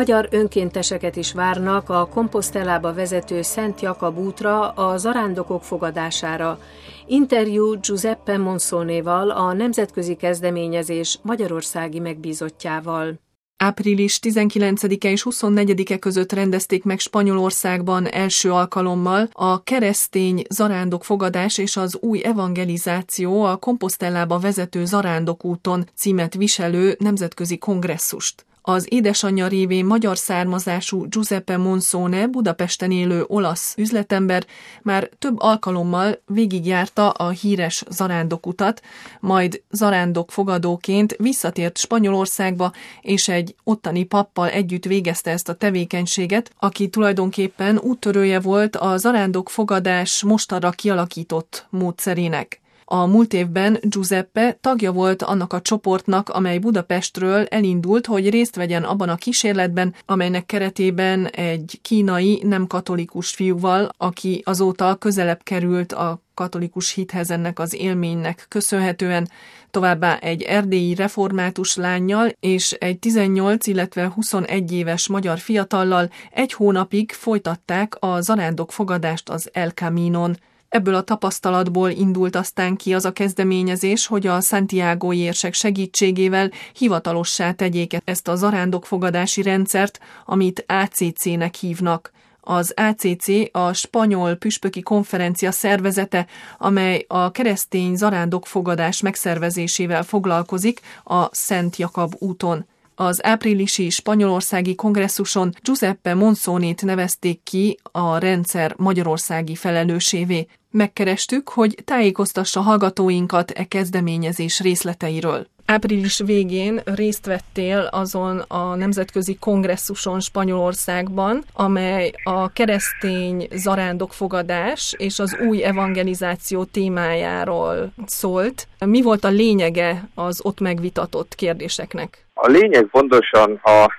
Magyar önkénteseket is várnak a Compostelába vezető Szent Jakab útra a zarándokok fogadására. Interjú Giuseppe Monsonéval, a nemzetközi kezdeményezés magyarországi megbízottjával. Április 19-e és 24-e között rendezték meg Spanyolországban első alkalommal a keresztény zarándokfogadás és az új evangelizáció a Compostelába vezető zarándokúton címet viselő nemzetközi kongresszust. Az édesanyja révén magyar származású Giuseppe Monsone, Budapesten élő olasz üzletember már több alkalommal végigjárta a híres zarándokutat, majd zarándokfogadóként visszatért Spanyolországba, és egy ottani pappal együtt végezte ezt a tevékenységet, aki tulajdonképpen úttörője volt a zarándokfogadás mostanra kialakított módszerének. A múlt évben Giuseppe tagja volt annak a csoportnak, amely Budapestről elindult, hogy részt vegyen abban a kísérletben, amelynek keretében egy kínai nem katolikus fiúval, aki azóta közelebb került a katolikus hithez ennek az élménynek köszönhetően, továbbá egy erdélyi református lánnyal és egy 18, illetve 21 éves magyar fiatallal egy hónapig folytatták a zarándokfogadást az El Caminon. Ebből a tapasztalatból indult aztán ki az a kezdeményezés, hogy a santiagói érsek segítségével hivatalossá tegyék ezt a zarándokfogadási rendszert, amit ACC-nek hívnak. Az ACC a spanyol püspöki konferencia szervezete, amely a keresztény zarándokfogadás megszervezésével foglalkozik a Szent Jakab úton. Az áprilisi spanyolországi kongresszuson Giuseppe Monsonét nevezték ki a rendszer magyarországi felelősévé. Megkerestük, hogy tájékoztassa hallgatóinkat e kezdeményezés részleteiről. Április végén részt vettél azon a nemzetközi kongresszuson Spanyolországban, amely a keresztény zarándokfogadás és az új evangelizáció témájáról szólt. Mi volt a lényege az ott megvitatott kérdéseknek? A lényeg pontosan a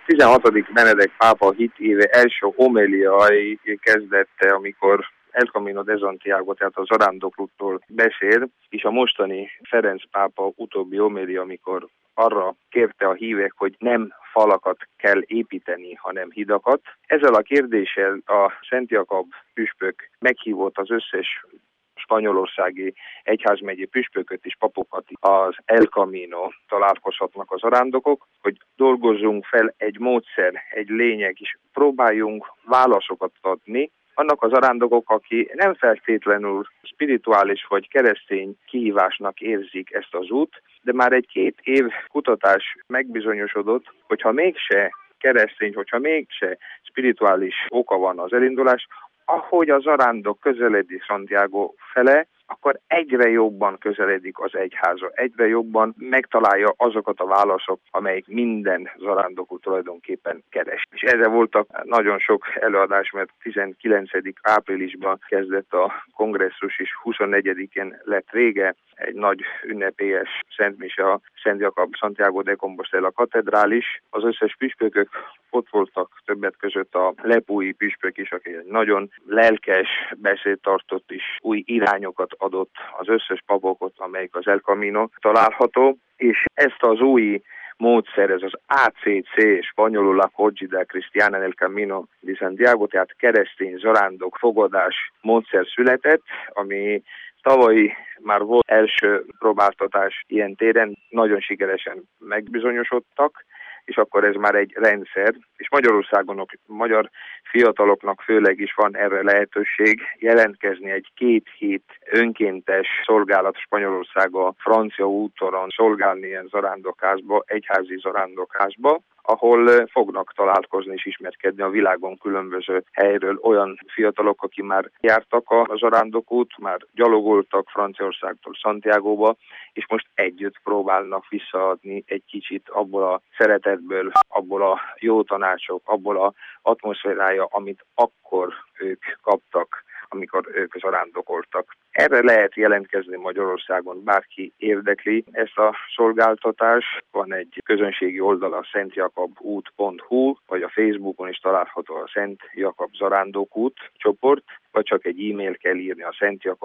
16. Benedek pápa hitéve első homéliai kezdette, amikor El Camino de Santiago, tehát a zarándokútról beszél, és a mostani Ferenc pápa utóbbi homélia, amikor arra kérte a hívek, hogy nem falakat kell építeni, hanem hidakat. Ezzel a kérdéssel a Szent Jakab püspök meghívott az összes spanyolországi egyházmegye püspököt és papokat az El Camino találkozhatnak az zarándokok, hogy dolgozzunk fel egy módszer, egy lényeg, és próbáljunk válaszokat adni annak az zarándokok, aki nem feltétlenül spirituális vagy keresztény kihívásnak érzik ezt az út, de már egy 2 év kutatás megbizonyosodott, hogyha mégse keresztény, hogyha mégse spirituális oka van az elindulás, ahogy a zarándok közeledik Santiago fele, akkor egyre jobban közeledik az egyháza, egyre jobban megtalálja azokat a válaszok, amelyik minden zarándokú tulajdonképpen keres. És erre voltak nagyon sok előadás, mert 19. áprilisban kezdett a kongresszus, és 24-én lett vége egy nagy ünnepélyes szentmise a Szent Jakab Santiago de Compostela katedrális. Az összes püspökök ott voltak, többet között a lepúi püspök is, aki egy nagyon lelkes beszéd tartott, és új irányokat adott az összes papokot, amelyik az El Camino található, és ezt az új módszer, ez az ACC, spanyolul a Cogida Cristiana del Camino de Santiago, tehát keresztény zarándok fogadás módszer született, ami tavaly már volt első próbáltatás ilyen téren, nagyon sikeresen megbizonyosodtak, és akkor ez már egy rendszer, és Magyarországon, magyar fiataloknak főleg is van erre lehetőség jelentkezni egy 2 hét önkéntes szolgálat Spanyolországban, francia úton szolgálni ilyen zarándokházba, egyházi zarándokházba, ahol fognak találkozni és ismerkedni a világon különböző helyről olyan fiatalok, akik már jártak a zarándokút, már gyalogoltak Franciaországtól Santiagóba, és most együtt próbálnak visszaadni egy kicsit abból a szeretetből, abból a jó tanácsok, abból a atmoszférája, amit akkor ők kaptak amikor ők zarándokoltak. Erre lehet jelentkezni Magyarországon, bárki érdekli ezt a szolgáltatást. Van egy közönségi oldala, szentjakabút.hu, vagy a Facebookon is található a Szent Jakab Zarándokút csoport, vagy csak egy e-mail kell írni a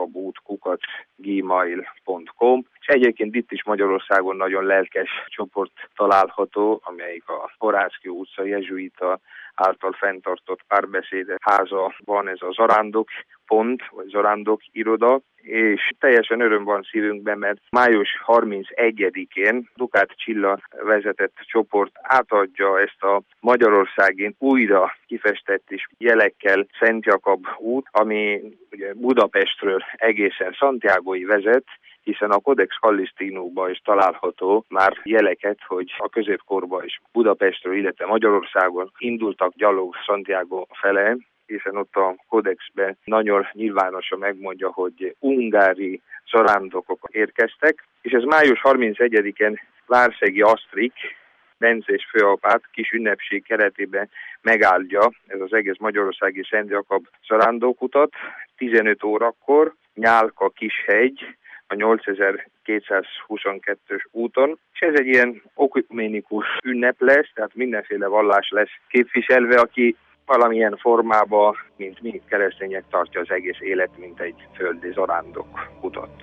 szentjakabút@gmail.com. És egyébként itt is Magyarországon nagyon lelkes csoport található, amelyik a Horászky utca jezsuita által fenntartott párbeszéd háza van, ez a zarándok pont, vagy zarándok iroda, és teljesen öröm van szívünkben, mert május 31-én Dukát Csilla vezetett csoport átadja ezt a Magyarországén újra kifestett is jelekkel Szent Jakab út, ami ugye Budapestről egészen Santiagoig vezet, hiszen a Codex Callistinusban is található már jeleket, hogy a középkorban is Budapestről, illetve Magyarországon indultak gyalog Santiago fele, hiszen ott a Codexben nagyon nyilvánosan megmondja, hogy ungári zarándokok érkeztek, és ez május 31-én Várszegi Asztrik, bencés főapát kis ünnepség keretében megáldja ez az egész magyarországi Szent Jakab zarándokutat 15 órakor, Nyálka Kishegy, a 8222-ös úton, és ez egy ilyen ökumenikus ünnep lesz, tehát mindenféle vallás lesz képviselve, aki valamilyen formában, mint mi keresztények, tartja az egész élet, mint egy földi zarándok utat.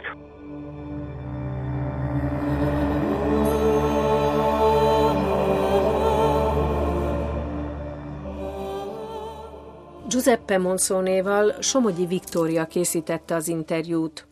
Giuseppe Monsonéval Somogyi Viktória készítette az interjút.